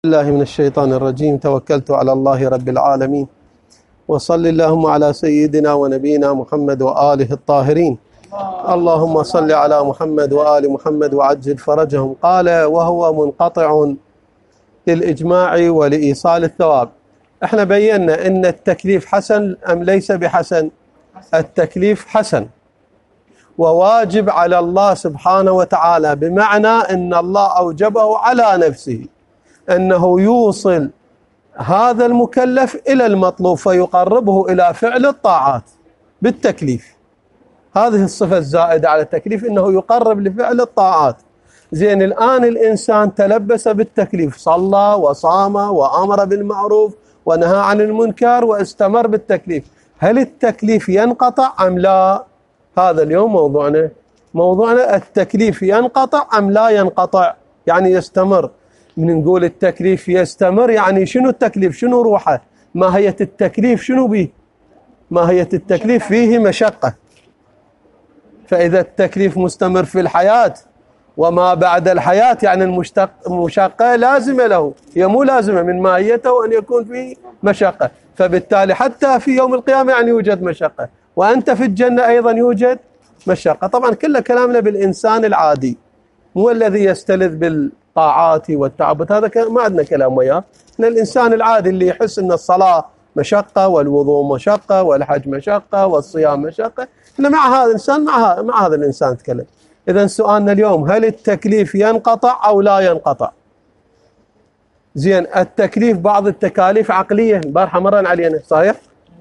الله من الشيطان الرجيم. توكلت على الله رب العالمين، وصل اللهم على سيدنا ونبينا محمد وآله الطاهرين. اللهم صل على محمد وآل محمد وعجل فرجهم. قال وهو منقطع للإجماع ولإيصال الثواب. احنا بينا ان التكليف حسن ام ليس بحسن؟ التكليف حسن وواجب على الله سبحانه وتعالى، بمعنى ان الله اوجبه على نفسه انه يوصل هذا المكلف الى المطلوب فيقربه الى فعل الطاعات بالتكليف. هذه الصفة الزائدة على التكليف، انه يقرب لفعل الطاعات. زين، الآن الإنسان تلبس بالتكليف، صلى وصام وأمر بالمعروف ونهى عن المنكر واستمر بالتكليف، هل التكليف ينقطع أم لا؟ هذا اليوم موضوعنا التكليف ينقطع أم لا ينقطع، يعني يستمر. من نقول التكليف يستمر، يعني شنو التكليف؟ شنو روحه؟ ماهية التكليف شنو به؟ ماهية التكليف فيه مشقة. فإذا التكليف مستمر في الحياة وما بعد الحياة، يعني المشقة لازمة له، هي مو لازمة، من ماهيته أن يكون فيه مشقة. فبالتالي حتى في يوم القيامة يعني يوجد مشقة، وأنت في الجنة أيضا يوجد مشقة. طبعا كل كلامنا بالإنسان العادي، مو الذي يستلذ بالطاعات والتعبد، هذا ما عندنا كلام وياه. إن الإنسان العادي اللي يحس أن الصلاة مشقة والوضوء مشقة والحج مشقة والصيام مشقة، إحنا مع هذا الإنسان مع هذا الإنسان نتكلم. إذن سؤالنا اليوم، هل التكليف ينقطع أو لا ينقطع؟ زين، التكليف بعض التكاليف عقلية، البارحة مرن علينا صحيح؟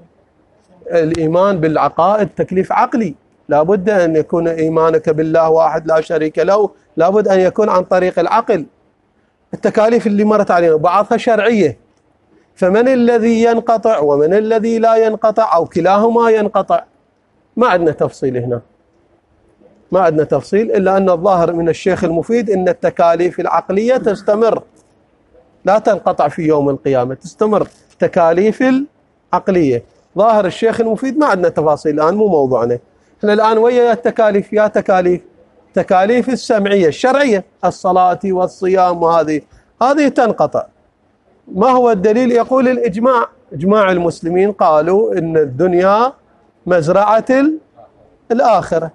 الإيمان بالعقائد تكليف عقلي، لابد أن يكون إيمانك بالله واحد لا شريك له، لابد أن يكون عن طريق العقل. التكاليف اللي مرت علينا بعضها شرعية، فمن الذي ينقطع ومن الذي لا ينقطع أو كلاهما ينقطع؟ ما عندنا تفصيل هنا، ما عندنا تفصيل، إلا أن الظاهر من الشيخ المفيد أن التكاليف العقلية تستمر، لا تنقطع في يوم القيامة، تستمر تكاليف العقلية. ظاهر الشيخ المفيد، ما عندنا تفاصيل الآن، مو موضوعنا. احنا الآن ويا التكاليف، يا تكاليف السمعية الشرعية، الصلاة والصيام، وهذه تنقطع. ما هو الدليل؟ يقول الإجماع، إجماع المسلمين قالوا إن الدنيا مزرعة الآخرة.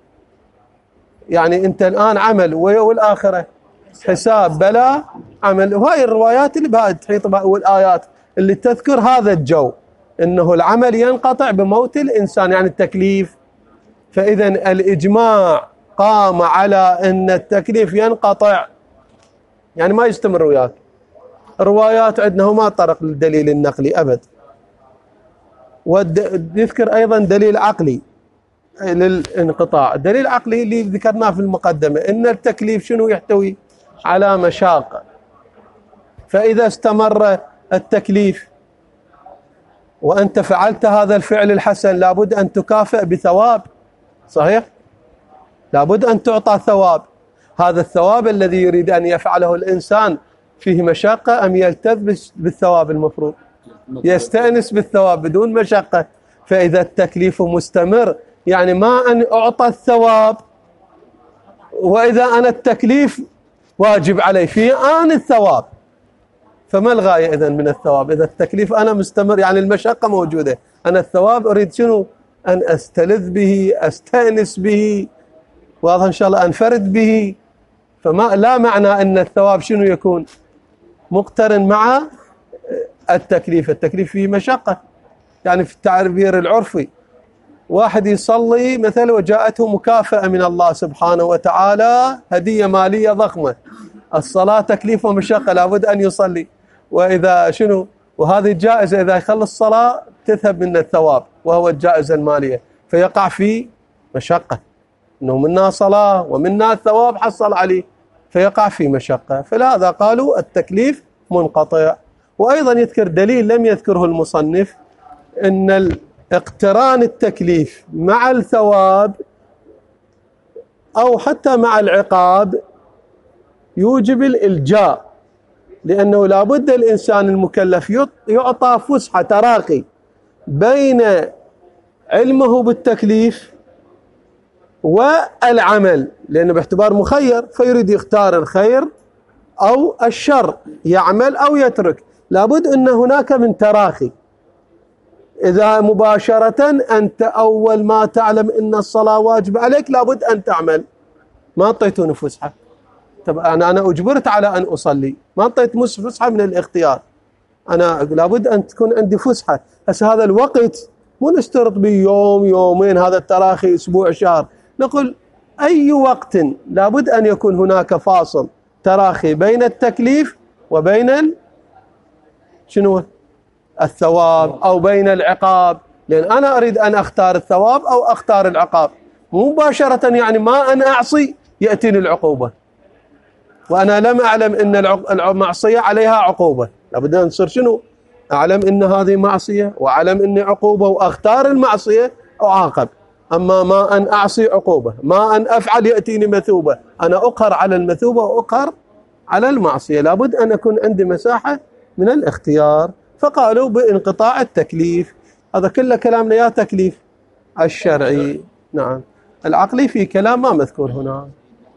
يعني أنت الآن عمل والآخرة حساب بلا عمل. وهاي الروايات اللي بهذه تحيط والآيات اللي تذكر هذا الجو، إنه العمل ينقطع بموت الإنسان، يعني التكليف. فإذا الإجماع قام على أن التكليف ينقطع، يعني ما يستمر وياك. الروايات عندنا ما طرق للدليل النقلي أبد. ويذكر أيضا دليل عقلي للانقطاع. الدليل العقلي اللي ذكرناه في المقدمة، إن التكليف شنو يحتوي على مشاق، فإذا استمر التكليف وأنت فعلت هذا الفعل الحسن، لابد أن تكافئ بثواب، صحيح؟ لابد أن تعطى ثواب. هذا الثواب الذي يريد أن يفعله الإنسان فيه مشقة أم يلتذ بالثواب؟ المفروض يستأنس بالثواب بدون مشقة. فإذا التكليف مستمر، يعني ما أن أعطى الثواب، وإذا أنا التكليف واجب علي في آن الثواب، فما الغاية إذن من الثواب؟ إذا التكليف أنا مستمر، يعني المشقة موجودة، أنا الثواب أريد شنو؟ أن أستلذ به، أستأنس به، واضح إن شاء الله، أنفرد به. فما لا معنى أن الثواب شنو يكون مقترن مع التكليف. التكليف فيه مشقة. يعني في التعبير العرفي، واحد يصلي مثلا وجاءته مكافأة من الله سبحانه وتعالى، هدية مالية ضخمة. الصلاة تكليف ومشقة، لابد أن يصلي، وإذا شنو، وهذه الجائزة إذا يخلص الصلاة تذهب من الثواب، وهو الجائزة المالية، فيقع في مشقة، إنه منا صلاة ومنا الثواب حصل عليه، فيقع في مشقة. فلهذا قالوا التكليف منقطع. وأيضا يذكر دليل لم يذكره المصنف، إن اقتران التكليف مع الثواب أو حتى مع العقاب يوجب الإلجاء، لأنه لابد الإنسان المكلف يعطى فسحة تراقي بين علمه بالتكليف والعمل، لأنه باعتبار مخير، فيريد يختار الخير أو الشر، يعمل أو يترك، لابد أن هناك من تراخي. إذا مباشرة أنت أول ما تعلم أن الصلاة واجب عليك لابد أن تعمل، ما أعطيتوني فسحة، طب أنا أجبرت على أن أصلي، ما أعطيت فسحة من الاختيار، أنا لابد أن تكون عندي فسحة. هسه هذا الوقت مو نشترط به يوم يومين، هذا التراخي أسبوع شهر، نقول أي وقت لابد أن يكون هناك فاصل تراخي بين التكليف وبين شنو الثواب أو بين العقاب، لأن أنا أريد أن أختار الثواب أو أختار العقاب، مباشرة يعني ما أنا أعصي يأتيني العقوبة وأنا لم أعلم أن المعصية عليها عقوبة، لابد أن نصير شنو أعلم أن هذه معصية وأعلم أني عقوبة وأختار المعصية أعاقب. أما ما أن أعصي عقوبة، ما أن أفعل يأتيني مثوبة، أنا أقهر على المثوبة وأقهر على المعصية، لابد أن يكون عندي مساحة من الاختيار. فقالوا بانقطاع التكليف، هذا كله كلامنا يا تكليف الشرعي، نعم العقلي في كلام ما مذكور هنا،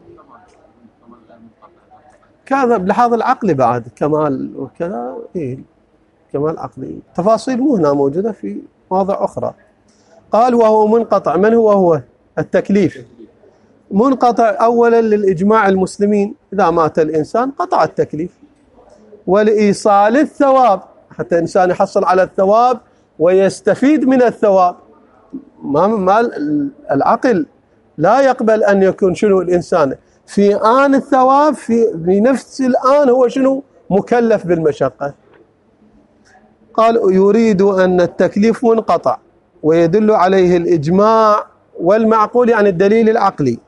كذا بلحاظ العقلي بعد كمال وكذا، إيه كمال عقلي، تفاصيل مو هنا موجودة في مواضع أخرى. قال وهو منقطع، من هو التكليف منقطع أولا للإجماع المسلمين، إذا مات الإنسان قطع التكليف، ولإيصال الثواب حتى الإنسان يحصل على الثواب ويستفيد من الثواب. ما العقل لا يقبل أن يكون شنو الإنسان في آن الثواب في نفس الآن هو شنو مكلف بالمشقة. قال يريد أن التكليف منقطع ويدل عليه الإجماع والمعقول، يعني الدليل العقلي.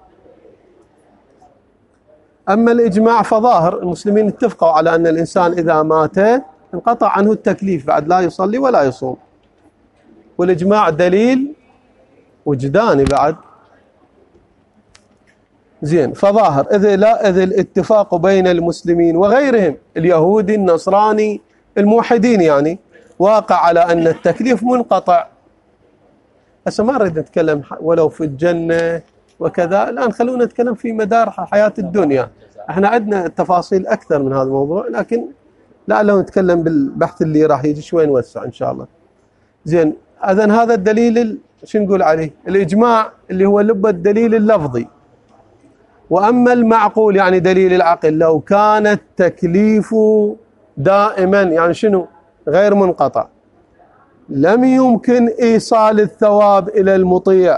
أما الإجماع فظاهر، المسلمين اتفقوا على أن الإنسان إذا مات انقطع عنه التكليف، بعد لا يصلي ولا يصوم، والإجماع دليل وجداني بعد زين فظاهر، إذ الاتفاق بين المسلمين وغيرهم اليهودي النصراني الموحدين يعني واقع على أن التكليف منقطع. هسه ما نريد نتكلم ولو في الجنة وكذا، الآن خلونا نتكلم في مدار حياة الدنيا، احنا عندنا تفاصيل أكثر من هذا الموضوع، لكن لعله نتكلم بالبحث اللي راح يجي شوي نوسع إن شاء الله. زين إذن هذا الدليل شو نقول عليه الإجماع اللي هو لب الدليل اللفظي. وأما المعقول يعني دليل العقل، لو كان التكليف دائما يعني شنو غير منقطع لم يمكن إيصال الثواب إلى المطيع.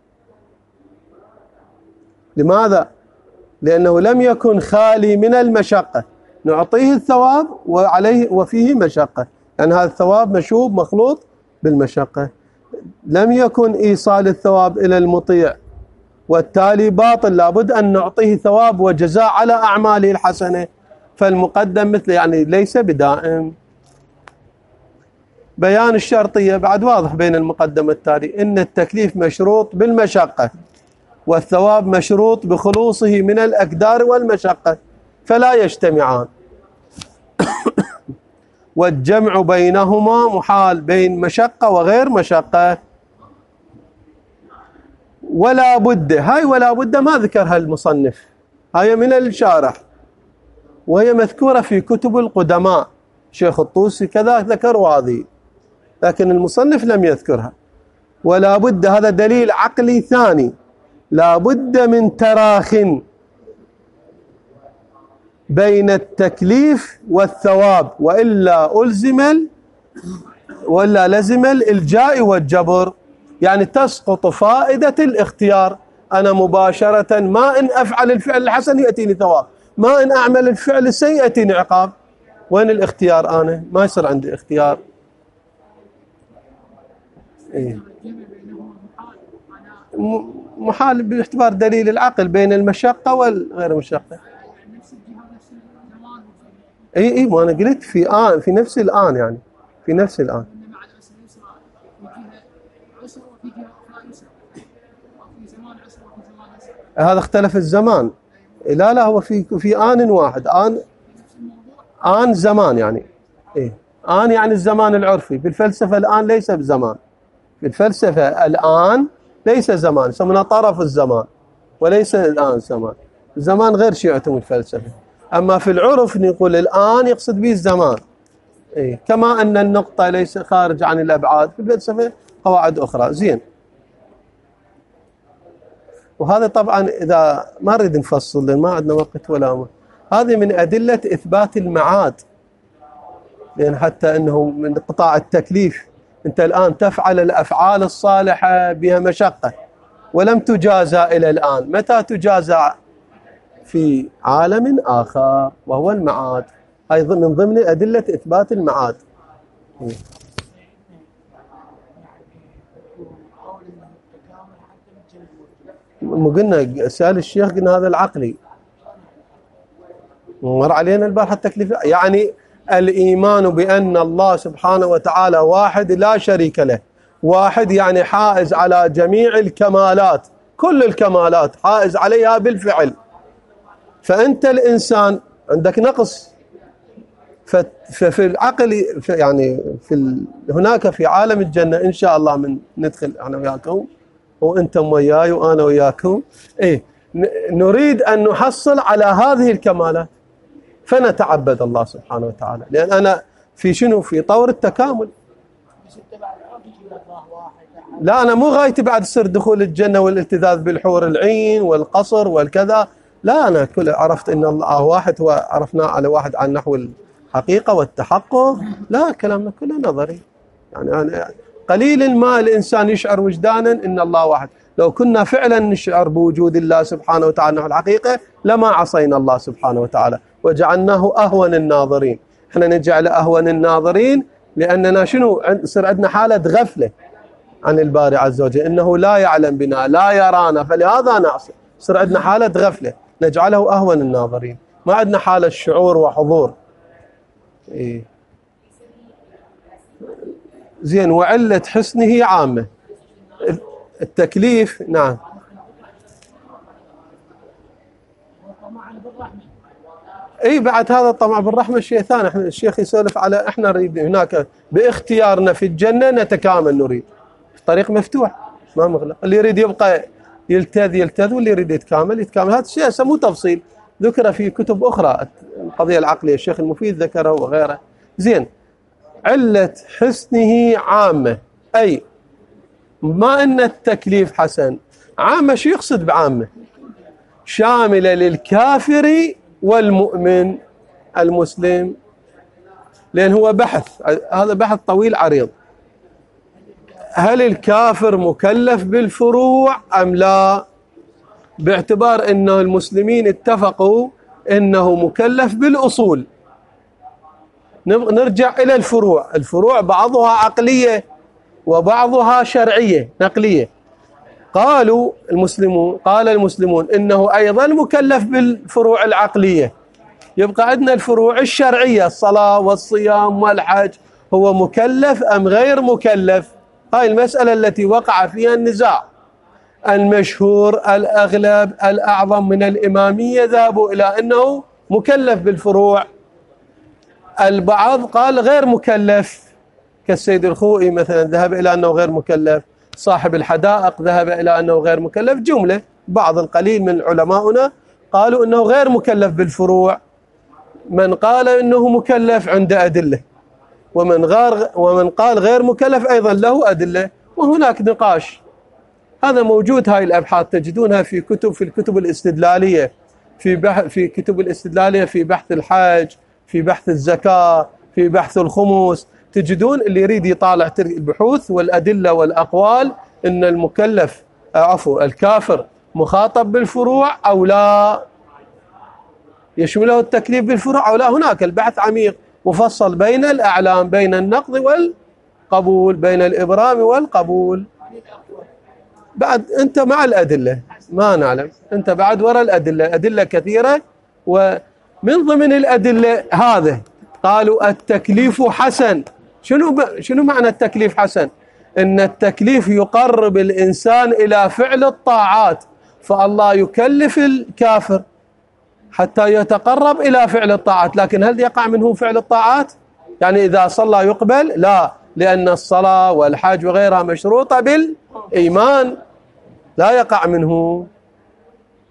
لماذا؟ لأنه لم يكن خالي من المشقة، نعطيه الثواب وعليه وفيه مشقة، لأن هذا الثواب مشوب مخلوط بالمشقة، لم يكن إيصال الثواب إلى المطيع، والتالي باطل، لابد أن نعطيه ثواب وجزاء على أعماله الحسنة، فالمقدم مثل يعني ليس بدائم. بيان الشرطية بعد واضح بين المقدم والتالي، إن التكليف مشروط بالمشقة والثواب مشروط بخلوصه من الأكدار والمشقة، فلا يجتمعان، والجمع بينهما محال، بين مشقة وغير مشقة. ولا بد، هاي ولا بد ما ذكرها المصنف، هاي من الشارح وهي مذكورة في كتب القدماء، شيخ الطوسي كذا ذكروا هذه، لكن المصنف لم يذكرها. ولا بد هذا دليل عقلي ثاني، لا بد من تراخ بين التكليف والثواب، وإلا لزم الإلجاء والجبر، يعني تسقط فائدة الاختيار. أنا مباشرة ما إن أفعل الفعل الحسن يأتيني ثواب، ما إن أعمل الفعل السيء يأتيني عقاب، وين الاختيار؟ أنا ما يصير عندي اختيار. إيه؟ محال باعتبار دليل العقل بين المشقة والغير المشقة. اي ما انا قلت في نفس الآن، يعني في نفس الآن. هذا اختلف الزمان، لا هو في آن واحد، آن زمان يعني إيه، آن يعني الزمان العرفي، بالفلسفة الآن ليس بزمان، في الفلسفة الآن ليس زمان، يسمونه طرف الزمان وليس الآن زمان، الزمان غير شيء يعتمد الفلسفة. أما في العرف نقول الآن يقصد به الزمان. كما أن النقطة ليس خارج عن الأبعاد، في الفلسفة قواعد أخرى. زين. وهذا طبعا إذا ما نريد نفصل لأن ما عندنا وقت ولا هذه من أدلة إثبات المعاد، لأن حتى أنه من قطاع التكليف أنت الآن تفعل الأفعال الصالحة بها مشقة ولم تجازى إلى الآن، متى تجازى؟ في عالم آخر وهو المعاد. أيضا من ضمن أدلة إثبات المعاد. قلنا سأل الشيخ قلنا هذا العقلي مر علينا البارحة التكليف، يعني الإيمان بأن الله سبحانه وتعالى واحد لا شريك له، واحد يعني حائز على جميع الكمالات، كل الكمالات حائز عليها بالفعل. فأنت الإنسان عندك نقص، ففي العقل يعني هناك في عالم الجنة إن شاء الله من ندخل أنا وياكم وأنتم وياي وأنا وياكم، نريد أن نحصل على هذه الكمالات فنتعبد الله سبحانه وتعالى، لأن أنا في شنو؟ في طور التكامل. لا أنا مو غايتي بعد سر دخول الجنة والالتذاذ بالحور العين والقصر والكذا، لا أنا كل عرفت أن الله واحد، وعرفنا على واحد عن نحو الحقيقة والتحقق، لا كلامنا كله نظري. يعني قليل ما الإنسان يشعر وجدانا أن الله واحد. لو كنا فعلا نشعر بوجود الله سبحانه وتعالى نحو الحقيقة لما عصينا الله سبحانه وتعالى وجعلناه أهون الناظرين. احنا نجعل أهون الناظرين لأننا شنو؟ يصير عندنا حالة غفلة عن الباري عز وجل، إنه لا يعلم بنا لا يرانا فلهذا نعصي. يصير عندنا حالة غفلة نجعله أهون الناظرين، ما عندنا حالة شعور وحضور. زين. وعلة حسنه عامة. التكليف نعم. بعد هذا الطمع بالرحمة شيء ثاني. احنا الشيخ يسولف على احنا نريد هناك باختيارنا في الجنة نتكامل، نريد طريق مفتوح ما مغلق، اللي يريد يبقى يلتذ واللي يريد يتكامل يتكامل. هذا الشيء مو تفصيل، ذكر في كتب أخرى القضية العقلية، الشيخ المفيد ذكره وغيره. زين. علة حسنه عامة، أي ما أن التكليف حسن عامة. شو يقصد بعامة؟ شاملة للكافر والمؤمن المسلم، لأن هو بحث، هذا بحث طويل عريض. هل الكافر مكلف بالفروع أم لا؟ باعتبار أنه المسلمين اتفقوا أنه مكلف بالأصول. نرجع إلى الفروع. الفروع بعضها عقلية وبعضها شرعية نقلية. قال المسلمون إنه أيضا مكلف بالفروع العقلية. يبقى عندنا الفروع الشرعية، الصلاة والصيام والحج، هو مكلف أم غير مكلف؟ هاي المسألة التي وقع فيها النزاع. المشهور الأغلب الأعظم من الإمامية ذهبوا إلى أنه مكلف بالفروع، البعض قال غير مكلف، كالسيد الخوئي مثلا ذهب إلى أنه غير مكلف، صاحب الحدائق ذهب إلى أنه غير مكلف، جملة بعض القليل من علماؤنا قالوا أنه غير مكلف بالفروع. من قال أنه مكلف عنده أدلة، ومن قال غير مكلف أيضا له أدلة، وهناك نقاش. هذا موجود، هاي الأبحاث تجدونها في الكتب الاستدلالية، في كتب الاستدلالية في بحث الحج، في بحث الزكاة، في بحث الخمس، تجدون اللي يريد يطالع البحوث والأدلة والأقوال إن المكلف الكافر مخاطب بالفروع أو لا، يشمله التكليف بالفروع أو لا. هناك البحث عميق مفصل بين الأعلام، بين النقض والقبول، بين الإبرام والقبول. بعد أنت مع الأدلة ما نعلم، أنت بعد وراء الأدلة، أدلة كثيرة. ومن ضمن الأدلة هذا قالوا التكليف حسن. شنو معنى التكليف حسن؟ إن التكليف يقرب الإنسان إلى فعل الطاعات، فالله يكلف الكافر حتى يتقرب إلى فعل الطاعات. لكن هل يقع منه فعل الطاعات؟ يعني إذا صلى يقبل؟ لا، لأن الصلاة والحج وغيرها مشروطة بالإيمان، لا يقع منه.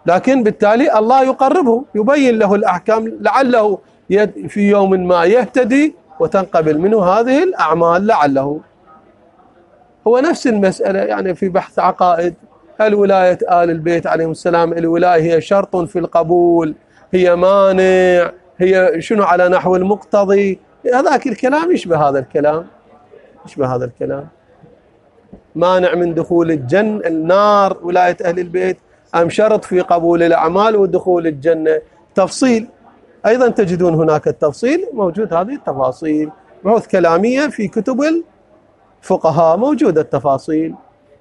لكن بالتالي الله يقربه، يبين له الأحكام لعله في يوم ما يهتدي وتنقبل منه هذه الأعمال لعله. هو نفس المسألة يعني في بحث عقائد، هل ولاية آل البيت عليهم السلام الولاية هي شرط في القبول، هي مانع، هي شنو على نحو المقتضي؟ هذاك الكلام يشبه هذا الكلام، يشبه هذا الكلام. مانع من دخول النار ولاية أهل البيت أم شرط في قبول الأعمال ودخول الجنة؟ تفصيل أيضا تجدون هناك التفصيل موجود، هذه التفاصيل بحوث كلامية في كتب الفقهاء موجودة التفاصيل.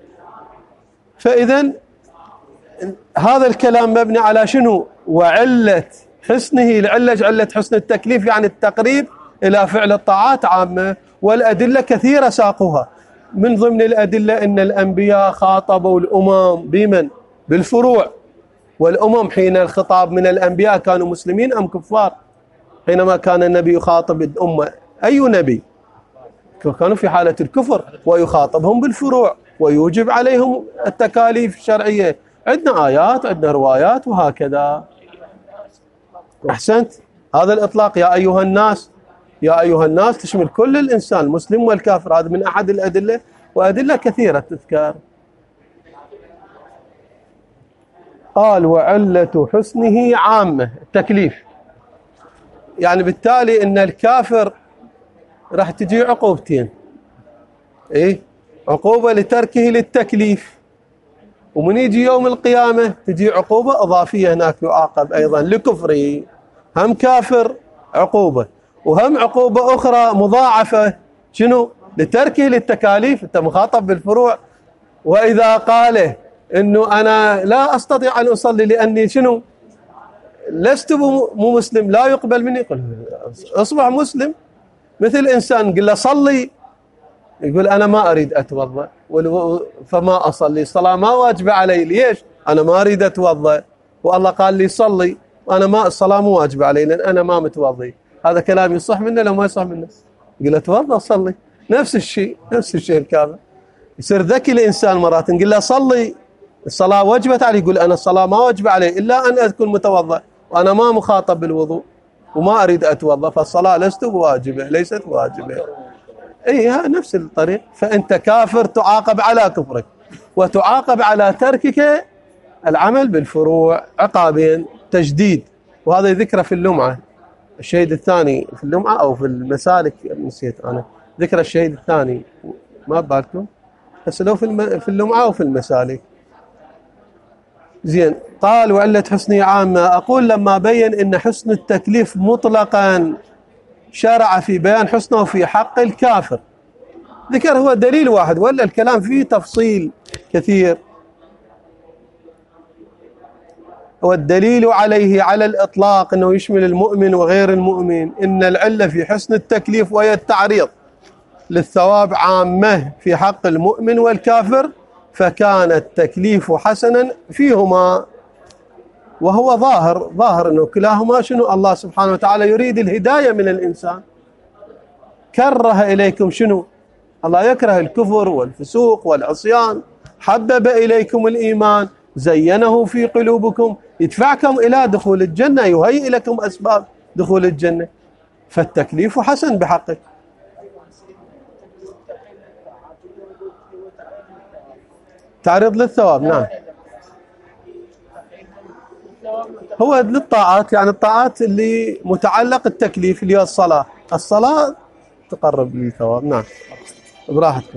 فإذا هذا الكلام مبني على شنو؟ وعلة حسنه، علة حسن التكليف يعني التقريب إلى فعل الطاعات عامة، والأدلة كثيرة ساقوها. من ضمن الأدلة أن الأنبياء خاطبوا الأمم بمن؟ بالفروع. والأمم حين الخطاب من الأنبياء كانوا مسلمين أم كفار؟ حينما كان النبي يخاطب الأمة أي نبي؟ كانوا في حالة الكفر، ويخاطبهم بالفروع ويوجب عليهم التكاليف الشرعية. عندنا آيات، عندنا روايات وهكذا. أحسنت. هذا الإطلاق يا أيها الناس، يا أيها الناس تشمل كل الإنسان المسلم والكافر، هذا من أحد الأدلة، وأدلة كثيرة تذكر. قال وعلة حسنه عامة التكليف، يعني بالتالي إن الكافر راح تجي عقوبتين، إيه؟ عقوبة لتركه للتكليف، ومن يجي يوم القيامة تجي عقوبة إضافية هناك يعاقب أيضا لكفره، هم كافر عقوبة، وهم عقوبة أخرى مضاعفة شنو؟ لتركه للتكاليف. أنت مخاطب بالفروع، وإذا قال إنه أنا لا أستطيع أن أصلي لأني شنو؟ لست مسلم، لا يقبل مني، يقول أصبح مسلم. مثل إنسان قل له صلي، يقول أنا ما أريد أتوضأ فما أصلي، الصلاة ما واجبة علي. ليش؟ أنا ما أريد أتوضأ، والله قال لي صلي، وأنا ما الصلاة مو واجبة علي لأن أنا ما متوضي. هذا كلام يصح منه لو ما يصح منه؟ يقول أتوضأ صلي. نفس الشيء، نفس الشيء الكامل. يصير ذكي الإنسان مرات نقول له صلي، الصلاة وجبت علي، يقول أنا الصلاة ما واجبة علي إلا أن أكون متوضأ، وأنا ما مخاطب بالوضوء وما أريد أتوضأ، فالصلاة لست واجبة، ليست واجبة. اي نفس الطريق. فانت كافر تعاقب على كفرك، وتعاقب على تركك العمل بالفروع عقابين، تجديد. وهذا ذكره في اللمعة، الشهيد الثاني في اللمعة او في المسالك، نسيت انا ذكر الشهيد الثاني، ما ببالكم، بس لو في اللمعة او في المسالك. زين. قال وعلة حسنه عامة. اقول لما بين ان حسن التكليف مطلقا شرع في بيان حسنه في حق الكافر، ذكر هو دليل واحد ولا الكلام فيه تفصيل كثير. والدليل عليه على الإطلاق أنه يشمل المؤمن وغير المؤمن، إن العلة في حسن التكليف وهي التعريض للثواب عامة في حق المؤمن والكافر، فكان التكليف حسنا فيهما. وهو ظاهر أنه كلاهما شنو؟ الله سبحانه وتعالى يريد الهداية من الإنسان. كره إليكم شنو؟ الله يكره الكفر والفسوق والعصيان، حبب إليكم الإيمان، زينه في قلوبكم، يدفعكم إلى دخول الجنة، يهيئ لكم أسباب دخول الجنة. فالتكليف حسن بحقك. تعرض للثواب، نعم. هو للطاعات، يعني الطاعات اللي متعلق التكليف اللي هي الصلاة تقرب للثواب، نعم. براحتكم.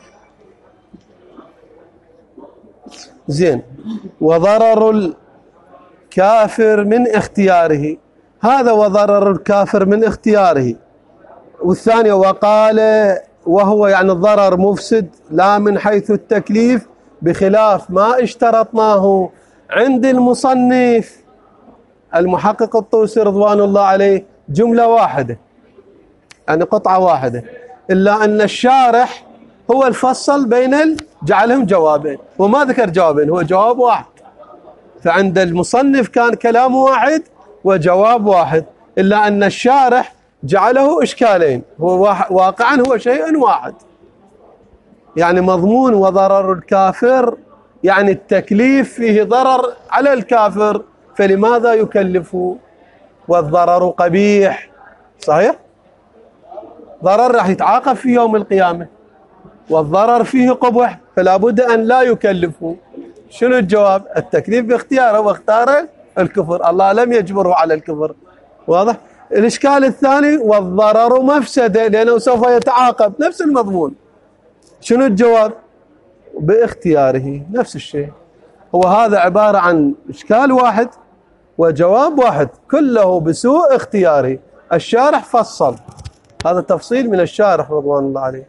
زين. وضرر الكافر من اختياره، هذا وضرر الكافر من اختياره. والثانية وقال وهو يعني الضرر مفسد لا من حيث التكليف، بخلاف ما اشترطناه عند المصنف المحقق الطوسي رضوان الله عليه، جملة واحدة يعني قطعة واحدة، إلا أن الشارح هو الفصل بين جعلهم جوابين، وما ذكر جوابين، هو جواب واحد. فعند المصنف كان كلام واحد وجواب واحد، إلا أن الشارح جعله إشكالين، هو واقعا هو شيء واحد. يعني مضمون وضرر الكافر يعني التكليف فيه ضرر على الكافر، فلماذا يكلفه؟ والضرر قبيح، صحيح؟ ضرر راح يتعاقب في يوم القيامة، والضرر فيه قبح، فلا بد أن لا يكلفه. شنو الجواب؟ التكليف باختياره، واختار الكفر، الله لم يجبره على الكفر. واضح؟ الإشكال الثاني: والضرر مفسدة، لأنه سوف يتعاقب، نفس المضمون. شنو الجواب؟ باختياره، نفس الشيء. هو هذا عبارة عن إشكال واحد وجواب واحد، كله بسوء اختياره. الشارح فصل، هذا تفصيل من الشارح رضوان الله عليه.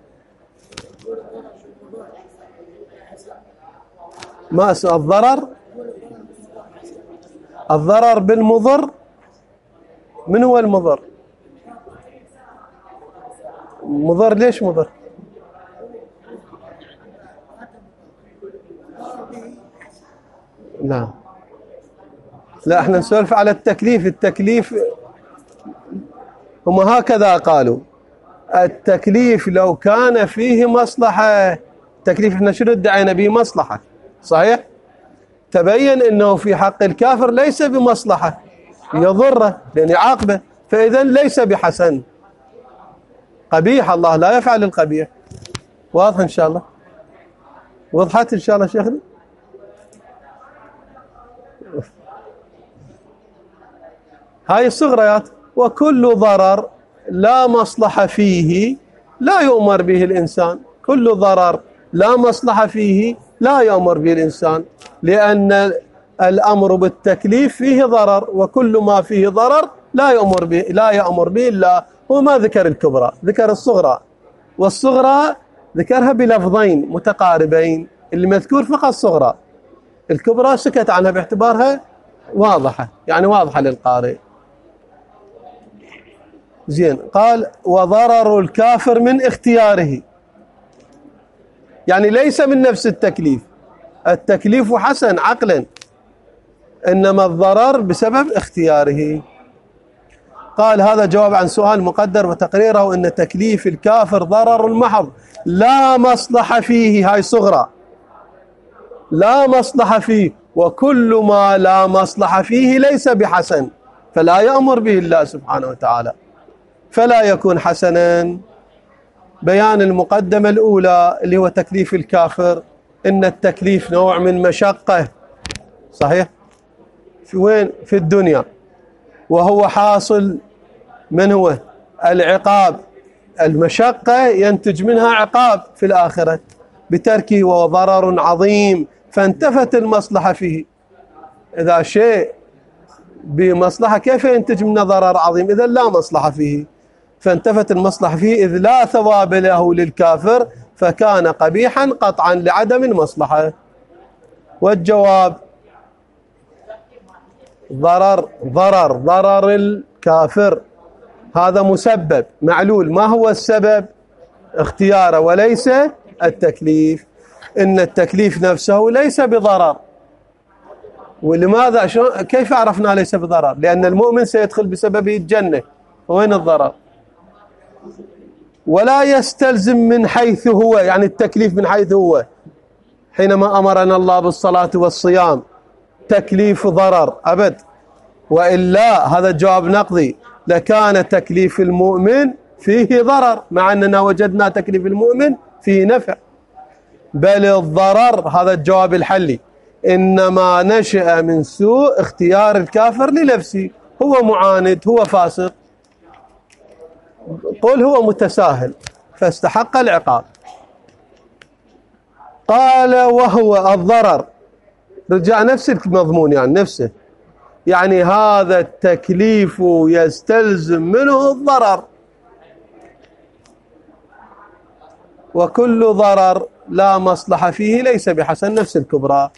ما الضرر بالمضر. من هو المضر؟ مضر ليش مضر؟ لا احنا نسولف على التكليف. التكليف هم هكذا قالوا: التكليف لو كان فيه مصلحة. التكليف احنا شنو ادعينا به؟ مصلحة، صحيح؟ تبين انه في حق الكافر ليس بمصلحة، يضره لأن يعاقبه، فإذا ليس بحسن، قبيح، الله لا يفعل القبيح. واضح إن شاء الله؟ وضحت إن شاء الله شيخنا؟ هاي الصغريات. وكل ضرر لا مصلحة فيه لا يؤمر به الإنسان. كل ضرر لا مصلحة فيه لا يؤمر به الإنسان، لأن الأمر بالتكليف فيه ضرر، وكل ما فيه ضرر لا يؤمر به إلا هو. ما ذكر الكبرى، ذكر الصغرى، والصغرى ذكرها بلفظين متقاربين، اللي مذكور فقط صغرى، الكبرى سكت عنها باعتبارها واضحة، يعني واضحة للقارئ. زين، قال: وضرر الكافر من اختياره، يعني ليس من نفس التكليف. التكليف حسن عقلا، إنما الضرر بسبب اختياره. قال: هذا جواب عن سؤال مقدر، وتقريره أن تكليف الكافر ضرر محض لا مصلحة فيه. هاي صغرى، لا مصلحة فيه، وكل ما لا مصلحة فيه ليس بحسن، فلا يأمر به الله سبحانه وتعالى، فلا يكون حسنا. بيان المقدمة الأولى اللي هو تكليف الكافر، إن التكليف نوع من مشقة، صحيح؟ في وين؟ في الدنيا، وهو حاصل من هو؟ العقاب. المشقة ينتج منها عقاب في الآخرة بتركه، وضرر عظيم، فانتفت المصلحة فيه. إذا شيء بمصلحة كيف ينتج منه ضرر عظيم؟ إذا لا مصلحة فيه، فانتفت المصلحة فيه، إذ لا ثواب له للكافر، فكان قبيحا قطعا لعدم المصلحة. والجواب: ضرر الكافر هذا مسبب معلول. ما هو السبب؟ اختياره، وليس التكليف. إن التكليف نفسه ليس بضرر. ولماذا؟ كيف عرفنا ليس بضرر؟ لأن المؤمن سيدخل بسببه الجنة، وين الضرر؟ ولا يستلزم من حيث هو، يعني التكليف من حيث هو، حينما أمرنا الله بالصلاة والصيام تكليف ضرر أبد، وإلا هذا الجواب نقضي، لكان تكليف المؤمن فيه ضرر، مع أننا وجدنا تكليف المؤمن فيه نفع. بل الضرر، هذا الجواب الحلي، إنما نشأ من سوء اختيار الكافر لنفسه. هو معاند، هو فاسق، قل هو متساهل، فاستحق العقاب. قال: وهو الضرر، رجع نفس المضمون، يعني نفسه، يعني هذا التكليف يستلزم منه الضرر، وكل ضرر لا مصلحة فيه ليس بحسن، نفس الكبرى.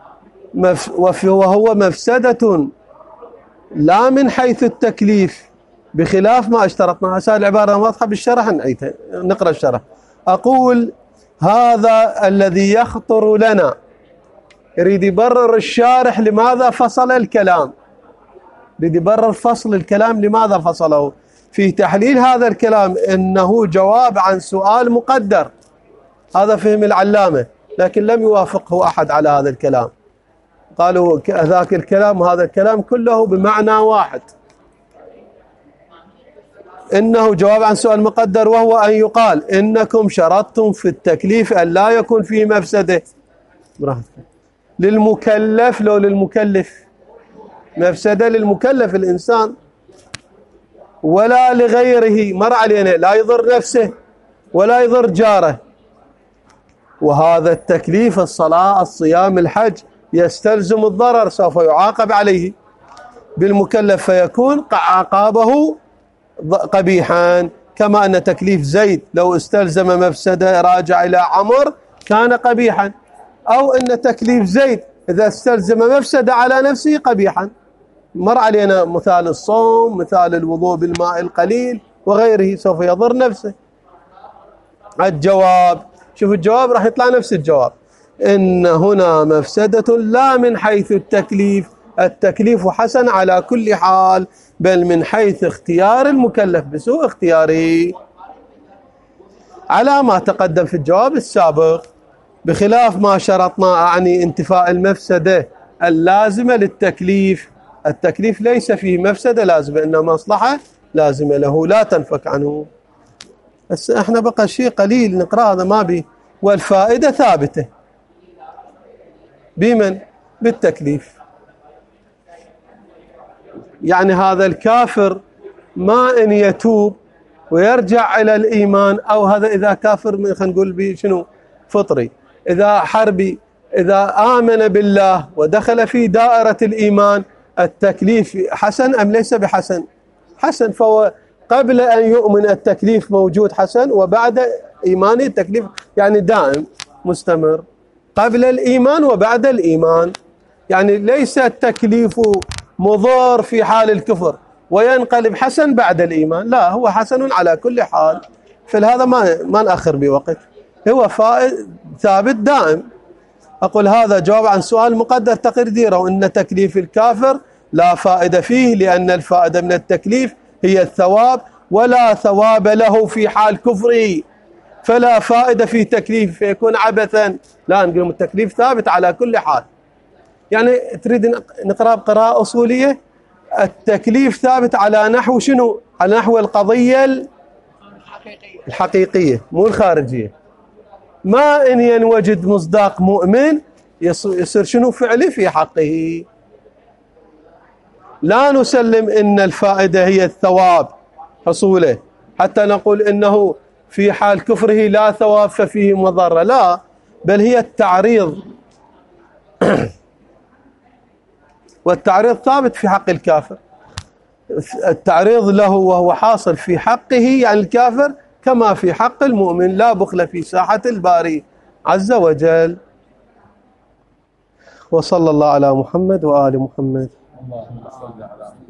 وهو مفسدة لا من حيث التكليف، بخلاف ما اشترطنا. هسه العبارة واضحة بالشرح، نعيدها، نقرأ الشرح. أقول: هذا الذي يخطر لنا، يريد يبرر الشارح لماذا فصل الكلام، يريد يبرر فصل الكلام لماذا فصله. في تحليل هذا الكلام إنه جواب عن سؤال مقدر، هذا فهم العلامة، لكن لم يوافقه أحد على هذا الكلام، قالوا ذاك الكلام وهذا الكلام كله بمعنى واحد، إنه جواب عن سؤال مقدر، وهو أن يقال إنكم شرطتم في التكليف أن لا يكون فيه مفسدة للمكلف، لو للمكلف مفسدة للمكلف الإنسان ولا لغيره، مر علينا، لا يضر نفسه ولا يضر جاره. وهذا التكليف الصلاة الصيام الحج يستلزم الضرر، سوف يعاقب عليه بالمكلف فيكون عقابه قبيحا، كما أن تكليف زيد لو استلزم مفسدة راجع إلى عمر كان قبيحا، أو أن تكليف زيد إذا استلزم مفسدة على نفسه قبيحا. مر علينا مثال الصوم، مثال الوضوء بالماء القليل وغيره، سوف يضر نفسه. الجواب، شوف الجواب راح يطلع نفس الجواب، إن هنا مفسدة لا من حيث التكليف، التكليف حسن على كل حال، بل من حيث اختيار المكلف بسوء اختياره، على ما تقدم في الجواب السابق، بخلاف ما شرطنا أعني انتفاء المفسدة اللازمة للتكليف. التكليف ليس فيه مفسدة لازمة، إنما مصلحة لازمة له لا تنفك عنه. بس احنا بقى شيء قليل نقرأ هذا ما بي، والفائدة ثابتة بمن؟ بالتكليف. يعني هذا الكافر ما إن يتوب ويرجع إلى الإيمان، أو هذا إذا كافر خلينا نقول بشنو فطري، إذا حربي، إذا آمن بالله ودخل في دائرة الإيمان، التكليف حسن أم ليس بحسن؟ حسن. فهو قبل أن يؤمن التكليف موجود حسن، وبعد إيمانه التكليف يعني دائم مستمر، قبل الإيمان وبعد الإيمان. يعني ليس التكليف مضار في حال الكفر وينقلب حسن بعد الإيمان، لا، هو حسن على كل حال. فلهذا ما نأخر بوقت، هو فائد ثابت دائم. أقول هذا جواب عن سؤال مقدر تقديره إن تكليف الكافر لا فائدة فيه، لأن الفائدة من التكليف هي الثواب، ولا ثواب له في حال كفره، فلا فائدة في تكليف فيكون عبثا. لا، نقول التكليف ثابت على كل حال. يعني تريد نقرأ بقراءة أصولية، التكليف ثابت على نحو شنو؟ على نحو القضية الحقيقية مو الخارجية. ما إن ينوجد مصداق مؤمن يصير شنو فعلي في حقه. لا نسلم إن الفائدة هي الثواب حصوله حتى نقول إنه في حال كفره لا ثواب ففيه مضرة، لا، بل هي التعريض والتعريض ثابت في حق الكافر، التعريض له وهو حاصل في حقه يعني الكافر كما في حق المؤمن، لا بخل في ساحة الباري عز وجل. وصلى الله على محمد وآل محمد. اللهم صل على